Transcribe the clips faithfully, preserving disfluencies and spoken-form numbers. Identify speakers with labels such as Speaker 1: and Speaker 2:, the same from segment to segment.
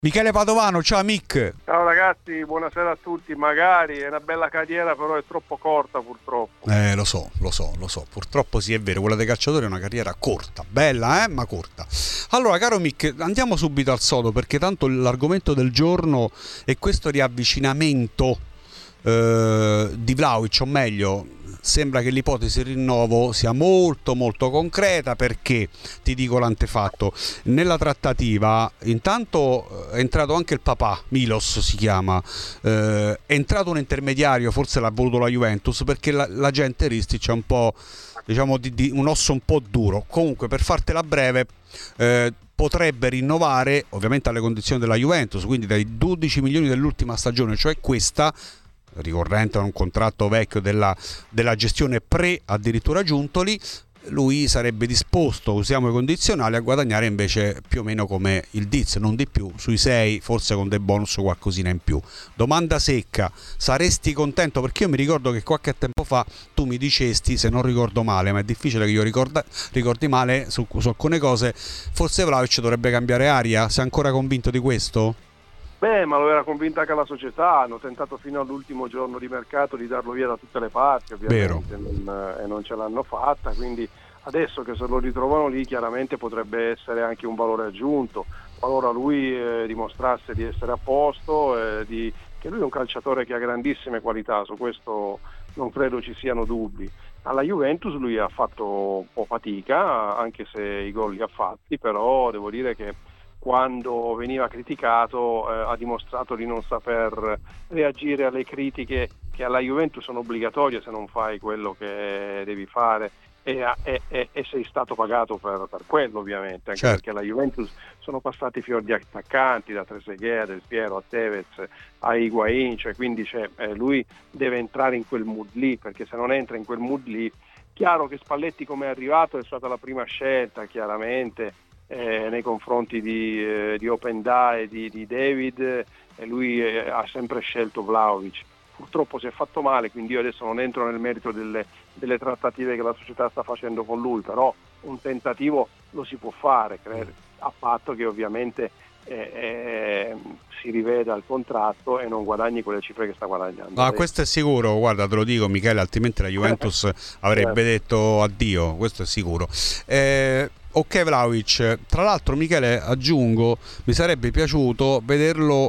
Speaker 1: Michele Padovano, ciao Mick.
Speaker 2: Ciao ragazzi, buonasera a tutti. Magari è una bella carriera, però è troppo corta purtroppo.
Speaker 1: Eh, lo so, lo so, lo so. Purtroppo sì, è vero, quella dei calciatori è una carriera corta, bella, eh, ma corta. Allora, caro Mick, andiamo subito al sodo, perché tanto l'argomento del giorno è questo riavvicinamento eh, di Vlahovic, o meglio, sembra che l'ipotesi rinnovo sia molto molto concreta, perché ti dico l'antefatto. Nella trattativa intanto è entrato anche il papà, Milos si chiama, eh, è entrato un intermediario, forse l'ha voluto la Juventus, perché la, la gente Ristic è un po', diciamo, di, di un osso un po' duro. Comunque, per fartela breve, eh, potrebbe rinnovare ovviamente alle condizioni della Juventus, quindi dai dodici milioni dell'ultima stagione, cioè questa, ricorrente a un contratto vecchio della, della gestione pre addirittura Giuntoli, lui sarebbe disposto, usiamo i condizionali, a guadagnare invece più o meno come il Diz, non di più, sui sei, forse con dei bonus qualcosina in più. Domanda secca: saresti contento? Perché io mi ricordo che qualche tempo fa tu mi dicesti, se non ricordo male, ma è difficile che io ricorda, ricordi male su, su alcune cose, forse Vlahovic dovrebbe cambiare aria. Sei ancora convinto di questo?
Speaker 2: Beh, ma lo era convinta anche la società, hanno tentato fino all'ultimo giorno di mercato di darlo via da tutte le parti, ovviamente, non, e non ce l'hanno fatta, quindi adesso che se lo ritrovano lì chiaramente potrebbe essere anche un valore aggiunto, qualora lui eh, dimostrasse di essere a posto, eh, di, che lui è un calciatore che ha grandissime qualità, su questo non credo ci siano dubbi. Alla Juventus lui ha fatto un po' fatica, anche se i gol li ha fatti, però devo dire che quando veniva criticato eh, ha dimostrato di non saper reagire alle critiche che alla Juventus sono obbligatorie se non fai quello che devi fare, e, e, e, e sei stato pagato per, per quello, ovviamente, anche certo. Perché alla Juventus sono passati fior di attaccanti, da Trezeguet, Del Piero, a Tevez, a Higuain, cioè, quindi cioè, eh, lui deve entrare in quel mood lì, perché se non entra in quel mood lì, chiaro che Spalletti, come è arrivato, è stata la prima scelta chiaramente Eh, nei confronti di, eh, di Openda e di, di David, e eh, lui eh, ha sempre scelto Vlahovic. Purtroppo si è fatto male, quindi io adesso non entro nel merito delle, delle trattative che la società sta facendo con lui, però un tentativo lo si può fare, credo, a patto che ovviamente eh, eh, si riveda il contratto e non guadagni quelle cifre che sta guadagnando.
Speaker 1: Ah, questo è sicuro, guarda, te lo dico Michele, altrimenti la Juventus avrebbe detto addio, questo è sicuro. Eh, ok Vlahovic, tra l'altro Michele, aggiungo, mi sarebbe piaciuto vederlo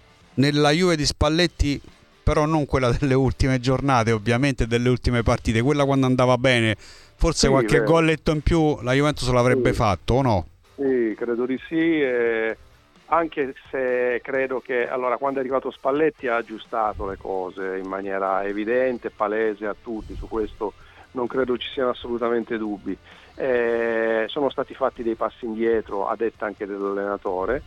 Speaker 1: nella Juve di Spalletti, però non quella delle ultime giornate, ovviamente, delle ultime partite, quella quando andava bene, forse sì, qualche vero. golletto in più la Juventus l'avrebbe sì. fatto, o no?
Speaker 2: Sì, credo di sì, eh, anche se credo che, allora, quando è arrivato Spalletti ha aggiustato le cose in maniera evidente, palese a tutti, su questo non credo ci siano assolutamente dubbi. Eh, sono stati fatti dei passi indietro, a detta anche dell'allenatore,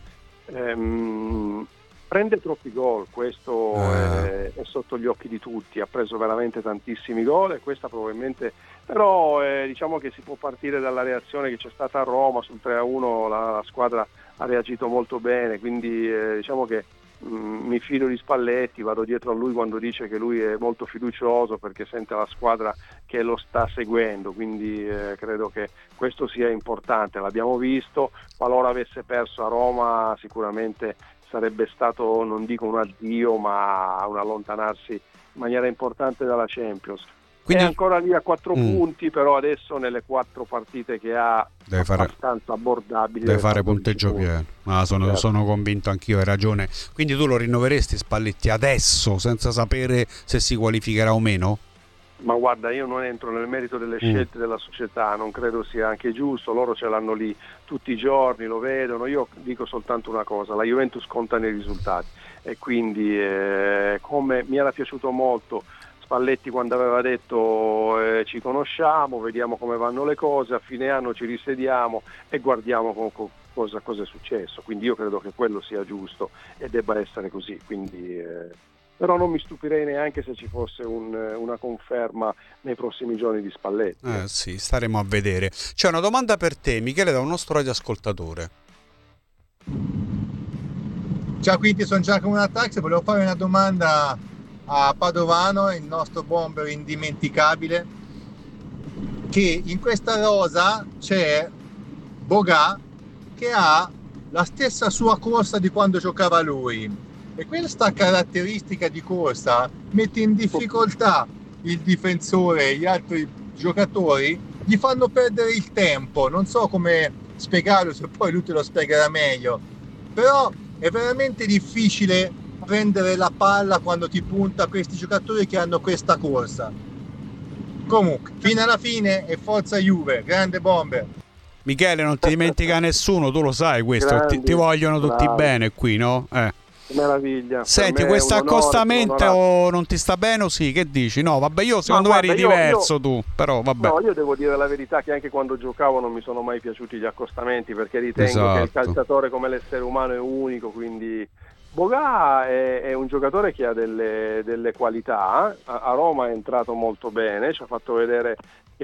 Speaker 2: ehm, prende troppi gol, questo eh. è, è sotto gli occhi di tutti, ha preso veramente tantissimi gol, e questa probabilmente, però eh, diciamo che si può partire dalla reazione che c'è stata a Roma sul tre a uno, la, la squadra ha reagito molto bene, quindi eh, diciamo che mh, mi fido di Spalletti, vado dietro a lui quando dice che lui è molto fiducioso perché sente la squadra che lo sta seguendo, quindi eh, credo che questo sia importante, l'abbiamo visto, qualora avesse perso a Roma sicuramente sarebbe stato, non dico un addio, ma un allontanarsi in maniera importante dalla Champions. Quindi è ancora lì a quattro mm. punti, però adesso nelle quattro partite che ha
Speaker 1: deve fare,
Speaker 2: abbastanza abbordabili.
Speaker 1: Deve fare punteggio pieno. Ah, sono, certo. sono convinto anch'io, hai ragione. Quindi tu lo rinnoveresti Spalletti adesso, senza sapere se si qualificherà o meno?
Speaker 2: Ma guarda, io non entro nel merito delle scelte mm. della società, non credo sia anche giusto, loro ce l'hanno lì tutti i giorni, lo vedono, io dico soltanto una cosa, la Juventus conta nei risultati, e quindi eh, come mi era piaciuto molto Spalletti quando aveva detto eh, ci conosciamo, vediamo come vanno le cose, a fine anno ci risediamo e guardiamo con, con cosa, cosa è successo, quindi io credo che quello sia giusto e debba essere così, quindi eh, però non mi stupirei neanche se ci fosse un, una conferma nei prossimi giorni di Spalletti.
Speaker 1: Eh sì, staremo a vedere. C'è una domanda per te, Michele, da un nostro radioascoltatore.
Speaker 3: Ciao, quindi sono Giacomo Natax, volevo fare una domanda a Padovano, il nostro bomber indimenticabile, che in questa rosa c'è Boga che ha la stessa sua corsa di quando giocava lui, e questa caratteristica di corsa mette in difficoltà il difensore e gli altri giocatori, gli fanno perdere il tempo. Non so come spiegarlo, se poi lui te lo spiegherà meglio, però è veramente difficile prendere la palla quando ti punta questi giocatori che hanno questa corsa. Comunque, fino alla fine, e forza Juve, grande Bomber.
Speaker 1: Michele, non ti dimentica nessuno, tu lo sai questo. Grandi, ti, ti vogliono tutti bravi. Bene qui, no? Eh.
Speaker 2: Meraviglia.
Speaker 1: Senti, questo accostamento non ti sta bene o sì? Che dici? No, vabbè, io secondo me eri diverso io, tu, però vabbè.
Speaker 2: No, io devo dire la verità che anche quando giocavo non mi sono mai piaciuti gli accostamenti, perché ritengo esatto. che il calciatore come l'essere umano è unico, quindi Boga è, è un giocatore che ha delle, delle qualità. A, a Roma è entrato molto bene, ci ha fatto vedere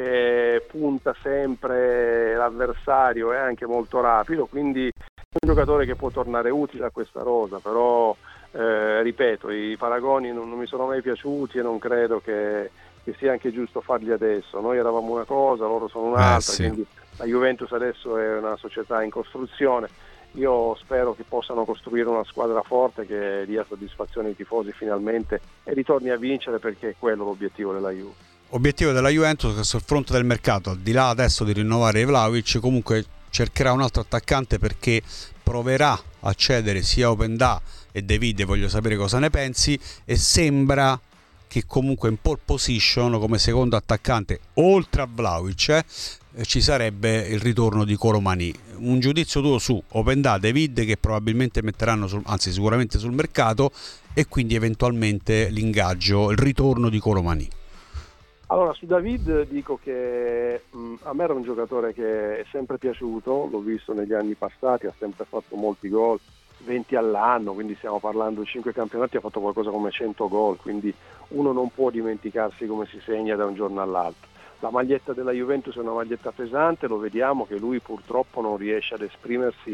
Speaker 2: che punta sempre l'avversario, è anche molto rapido, quindi è un giocatore che può tornare utile a questa rosa, però eh, ripeto, i paragoni non, non mi sono mai piaciuti e non credo che, che sia anche giusto farli adesso. Noi eravamo una cosa, loro sono un'altra, eh, sì. quindi la Juventus adesso è una società in costruzione. Io spero che possano costruire una squadra forte che dia soddisfazione ai tifosi finalmente e ritorni a vincere, perché è quello l'obiettivo della Juve.
Speaker 1: Obiettivo della Juventus che sul fronte del mercato, al di là adesso di rinnovare Vlahovic, comunque cercherà un altro attaccante, perché proverà a cedere sia Openda e De Vide, voglio sapere cosa ne pensi, e sembra che comunque in pole position come secondo attaccante, oltre a Vlahovic, eh, ci sarebbe il ritorno di Colomani. Un giudizio tuo su Openda, De Vide, che probabilmente metteranno, sul, anzi sicuramente sul mercato, e quindi eventualmente l'ingaggio, il ritorno di Colomani.
Speaker 2: Allora, su David dico che mh, a me era un giocatore che è sempre piaciuto, l'ho visto negli anni passati, ha sempre fatto molti gol, venti all'anno, quindi stiamo parlando di cinque campionati, ha fatto qualcosa come cento gol, quindi uno non può dimenticarsi come si segna da un giorno all'altro. La maglietta della Juventus è una maglietta pesante, lo vediamo che lui purtroppo non riesce ad esprimersi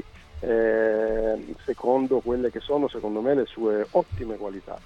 Speaker 2: eh, secondo quelle che sono, secondo me, le sue ottime qualità.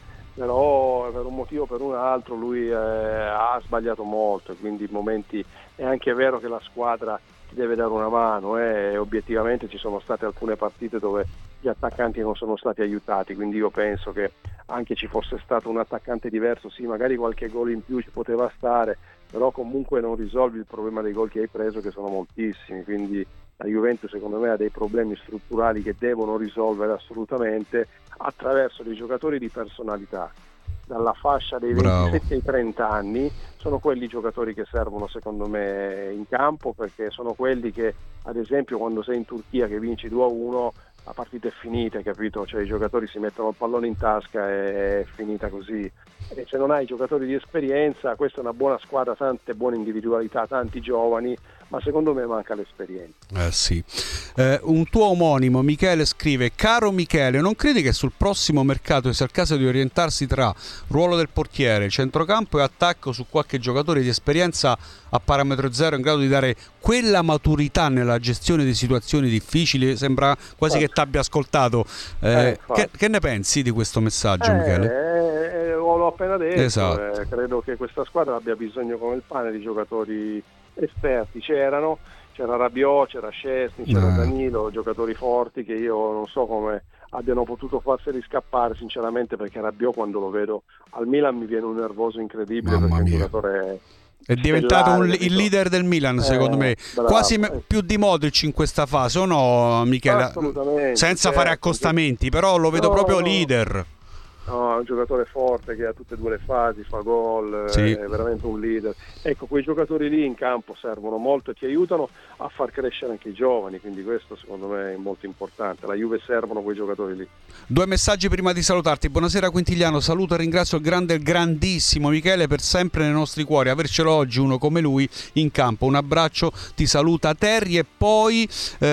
Speaker 2: Però per un motivo o per un altro lui eh, ha sbagliato molto, e quindi in momenti è anche vero che la squadra ti deve dare una mano, eh, e obiettivamente ci sono state alcune partite dove gli attaccanti non sono stati aiutati, quindi io penso che anche ci fosse stato un attaccante diverso, sì, magari qualche gol in più ci poteva stare, però comunque non risolvi il problema dei gol che hai preso, che sono moltissimi, quindi la Juventus secondo me ha dei problemi strutturali che devono risolvere assolutamente attraverso dei giocatori di personalità. Dalla fascia dei ventisette ai trenta anni sono quelli i giocatori che servono secondo me in campo, perché sono quelli che, ad esempio, quando sei in Turchia che vinci due a uno, la partita è finita, capito? Cioè i giocatori si mettono il pallone in tasca e è finita così. E se non hai giocatori di esperienza, questa è una buona squadra, tante buone individualità, tanti giovani, ma secondo me manca l'esperienza.
Speaker 1: Eh sì. Eh, un tuo omonimo, Michele, scrive: caro Michele, non credi che sul prossimo mercato sia il caso di orientarsi tra ruolo del portiere, centrocampo e attacco su qualche giocatore di esperienza a parametro zero in grado di dare quella maturità nella gestione di situazioni difficili? Sembra quasi Infatti. che ti abbia ascoltato. Eh, eh, che, che ne pensi di questo messaggio,
Speaker 2: eh,
Speaker 1: Michele?
Speaker 2: Eh, l'ho appena detto,
Speaker 1: esatto.
Speaker 2: eh, credo che questa squadra abbia bisogno come il pane di giocatori esperti. C'erano, c'era Rabiot, c'era Szczesny, c'era eh. Danilo, giocatori forti che io non so come abbiano potuto farseli scappare sinceramente, perché Rabiot quando lo vedo al Milan mi viene un nervoso incredibile. Mamma perché mia. È un giocatore
Speaker 1: è diventato un, il leader del Milan, secondo eh, me bravo. Quasi me, più di Modric in questa fase, o no, Michele?
Speaker 2: Assolutamente,
Speaker 1: senza
Speaker 2: certo.
Speaker 1: fare accostamenti, però lo vedo no, proprio leader.
Speaker 2: No, è un giocatore forte che ha tutte e due le fasi, fa gol, sì. È veramente un leader. Ecco, quei giocatori lì in campo servono molto e ti aiutano a far crescere anche i giovani, quindi questo secondo me è molto importante. La Juve servono quei giocatori lì.
Speaker 1: Due messaggi prima di salutarti. Buonasera Quintigliano, saluto e ringrazio il grande, il grandissimo Michele per sempre nei nostri cuori, avercelo oggi uno come lui in campo. Un abbraccio, ti saluta Terry. E poi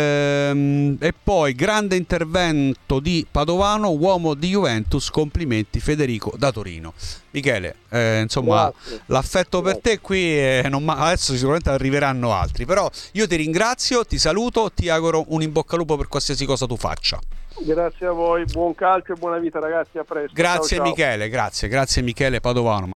Speaker 1: ehm, e poi grande intervento di Padovano, uomo di Juventus, complimenti Federico da Torino. Michele, eh, insomma, grazie. L'affetto grazie. Per te qui eh, non ma- adesso sicuramente arriveranno altri, però io ti ringrazio, ti saluto, ti auguro un in bocca al lupo per qualsiasi cosa tu faccia.
Speaker 2: Grazie a voi, buon calcio e buona vita ragazzi, a presto.
Speaker 1: Grazie
Speaker 2: ciao, ciao.
Speaker 1: Michele, grazie, grazie Michele Padovano.